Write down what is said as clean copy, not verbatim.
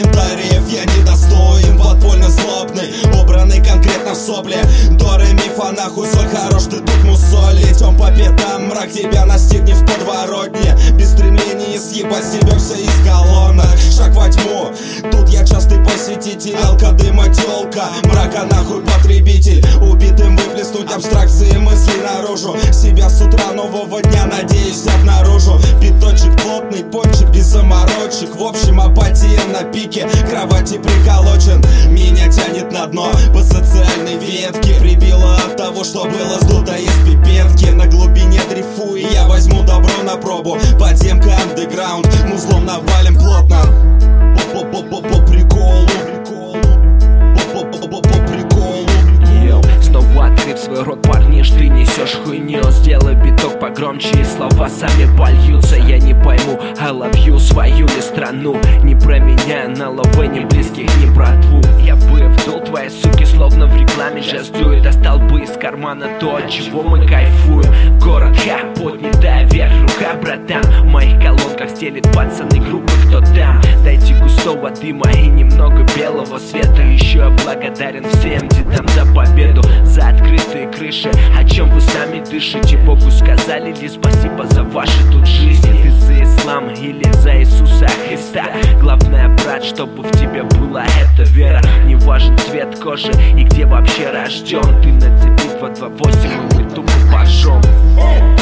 комментариев я недостоин, подпольно злобный, убранный конкретно в сопли. До ре ми фа нахуй, соль хорош, ты тут мусоли. Идем по пятам, мрак тебя настигнет в подворотне. Без стремления съебать себе все из колонок. Шаг во тьму, тут я частый посетитель. Алка, дыма, тёлка, мрака нахуй потребитель. Убитым выплеснуть абстракции мысли наружу. Себя с утра нового дня надеюсь обнаружу. Биточек плотный, пончик без заморочек. В общем апатия на пике, кровати приколочен. Меня тянет на дно по социальной ветке. Прибило от того, что было сдуто из пипетки. На глубине дрейфую, я возьму добро на пробу. Подземка андеграунд, музлом навалим плотно. По приколу. Снова открыв свой рот, парниш, ты несешь хуйню. Сделай биток погромче, и слова сами польются. Я не пойму, I love you, свою ли страну. Не променяю на лавы, ни близких, ни братву. Я бы вдул твои суки, словно в рекламе жестую. Достал бы из кармана то, от чего мы кайфуем. Город ха, поднятая вверх рука, братан. В моих колонках стелит пацаны группы, кто там. Дайте густого дыма и немного белого света. Еще я благодарен всем дедам за победу, за открытые крыши. О чем вы сами дышите? Богу сказали ли спасибо за ваши тут жизни? Ты за ислам или за Иисуса Христа? Главное, брат, чтобы в тебе была эта вера. Не важен цвет кожи и где вообще рожден. Ты на цепи 228 и мы тупо пожжем.